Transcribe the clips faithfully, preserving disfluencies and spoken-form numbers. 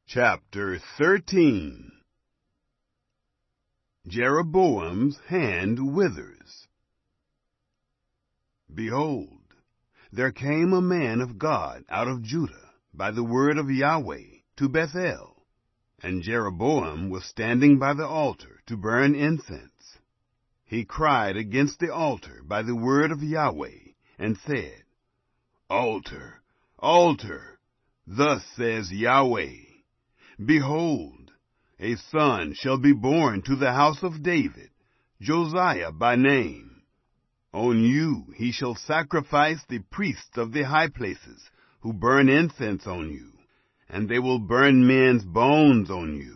Chapter thirteen. Jeroboam's hand withers. Behold, there came a man of God out of Judah by the word of Yahweh to Bethel, and Jeroboam was standing by the altar to burn incense. He cried against the altar by the word of Yahweh, and said, Altar, altar, thus says Yahweh, Behold, a son shall be born to the house of David, Josiah by name. On you he shall sacrifice the priests of the high places, who burn incense on you, and they will burn men's bones on you.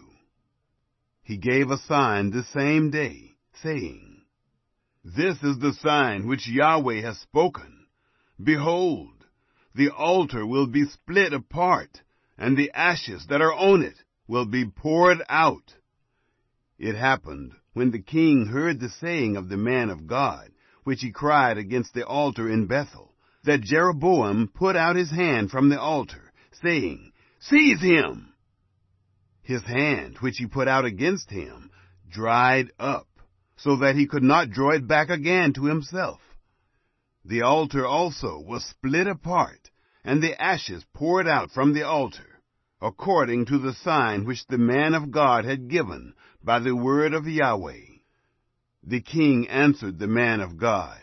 He gave a sign the same day, saying, This is the sign which Yahweh has spoken. Behold, the altar will be split apart, and the ashes that are on it will be poured out. It happened, when the king heard the saying of the man of God, which he cried against the altar in Bethel, that Jeroboam put out his hand from the altar, saying, Seize him! His hand, which he put out against him, dried up, so that he could not draw it back again to himself. The altar also was split apart, and the ashes poured out from the altar, according to the sign which the man of God had given by the word of Yahweh. The king answered the man of God,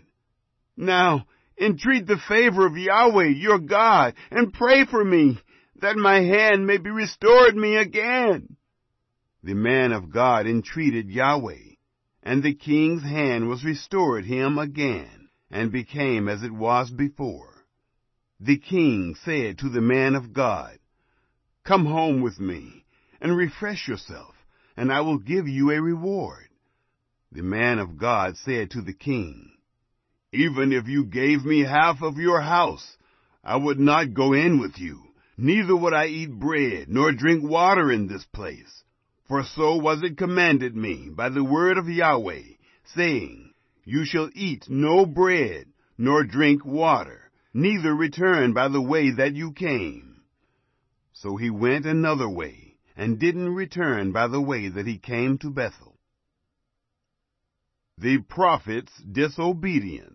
Now entreat the favor of Yahweh your God, and pray for me, that my hand may be restored me again. The man of God entreated Yahweh, and the king's hand was restored him again, and became as it was before. The king said to the man of God, Come home with me, and refresh yourself, and I will give you a reward. The man of God said to the king, Even if you gave me half of your house, I would not go in with you, neither would I eat bread, nor drink water in this place. For so was it commanded me by the word of Yahweh, saying, You shall eat no bread, nor drink water, neither return by the way that you came. So he went another way, and didn't return by the way that he came to Bethel. The prophet's disobedience.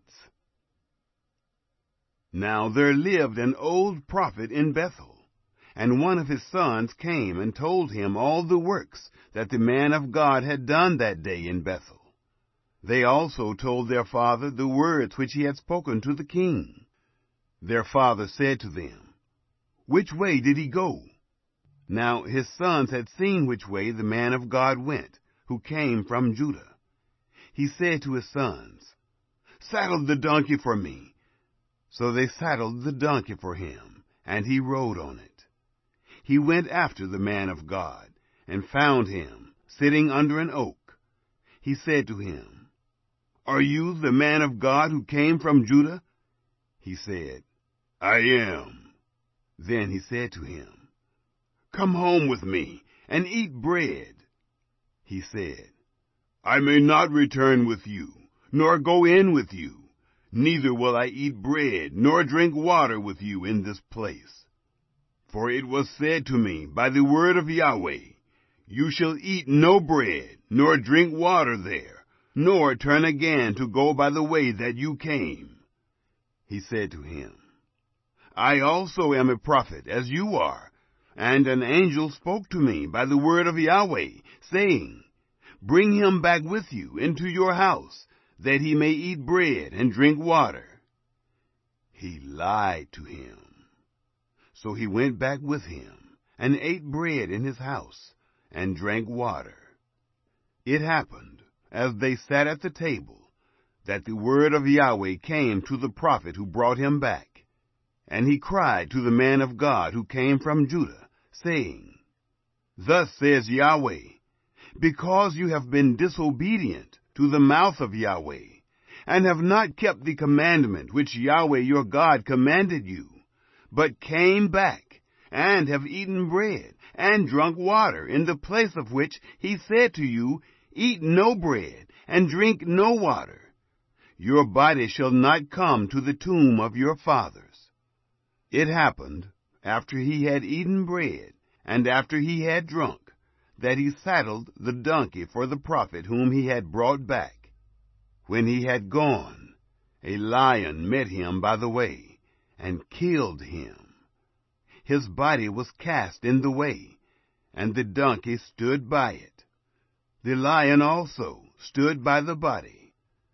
Now there lived an old prophet in Bethel, and one of his sons came and told him all the works that the man of God had done that day in Bethel. They also told their father the words which he had spoken to the king. Their father said to them, Which way did he go? Now his sons had seen which way the man of God went, who came from Judah. He said to his sons, Saddle the donkey for me. So they saddled the donkey for him, and he rode on it. He went after the man of God, and found him sitting under an oak. He said to him, Are you the man of God who came from Judah? He said, I am. Then he said to him, Come home with me, and eat bread. He said, I may not return with you, nor go in with you, neither will I eat bread, nor drink water with you in this place. For it was said to me by the word of Yahweh, You shall eat no bread, nor drink water there, nor turn again to go by the way that you came. He said to him, I also am a prophet, as you are, and an angel spoke to me by the word of Yahweh, saying, Bring him back with you into your house, that he may eat bread and drink water. He lied to him. So he went back with him, and ate bread in his house, and drank water. It happened, as they sat at the table, that the word of Yahweh came to the prophet who brought him back. And he cried to the man of God who came from Judah, saying, Thus says Yahweh, Because you have been disobedient to the mouth of Yahweh, and have not kept the commandment which Yahweh your God commanded you, but came back, and have eaten bread, and drunk water, in the place of which he said to you, Eat no bread, and drink no water, your body shall not come to the tomb of your fathers. It happened, after he had eaten bread, and after he had drunk, that he saddled the donkey for the prophet whom he had brought back. When he had gone, a lion met him by the way, and killed him. His body was cast in the way, and the donkey stood by it. The lion also stood by the body.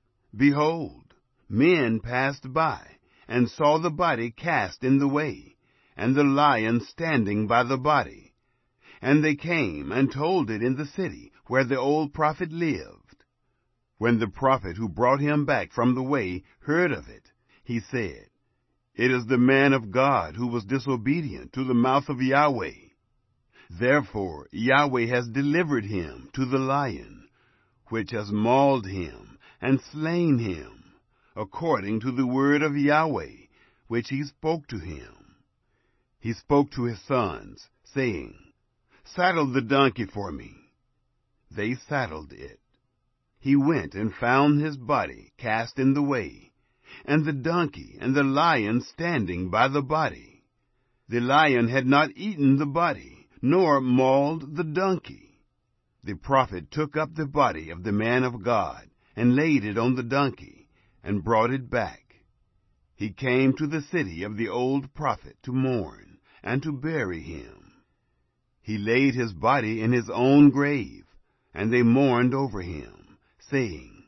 Behold, men passed by, and saw the body cast in the way, and the lion standing by the body. And they came and told it in the city where the old prophet lived. When the prophet who brought him back from the way heard of it, he said, "It is the man of God who was disobedient to the mouth of Yahweh. Therefore Yahweh has delivered him to the lion, which has mauled him and slain him, according to the word of Yahweh, which he spoke to him." He spoke to his sons, saying, "Saddle the donkey for me." They saddled it. He went and found his body cast in the way, and the donkey and the lion standing by the body. The lion had not eaten the body, nor mauled the donkey. The prophet took up the body of the man of God, and laid it on the donkey, and brought it back. He came to the city of the old prophet to mourn, and to bury him. He laid his body in his own grave, and they mourned over him, saying,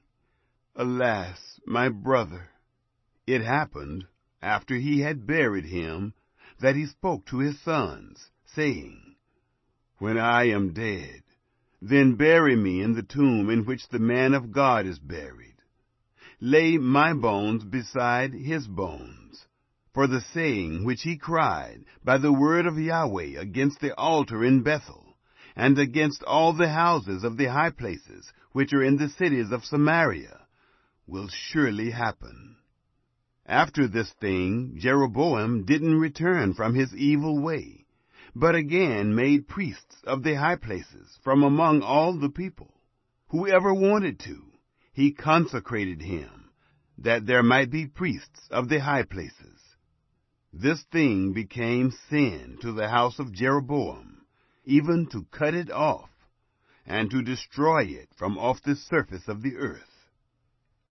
"Alas, my brother!" It happened, after he had buried him, that he spoke to his sons, saying, "When I am dead, then bury me in the tomb in which the man of God is buried. Lay my bones beside his bones. For the saying which he cried by the word of Yahweh against the altar in Bethel, and against all the houses of the high places which are in the cities of Samaria, will surely happen." After this thing, Jeroboam didn't return from his evil way, but again made priests of the high places from among all the people. Whoever wanted to, he consecrated him, that there might be priests of the high places. This thing became sin to the house of Jeroboam, even to cut it off, and to destroy it from off the surface of the earth.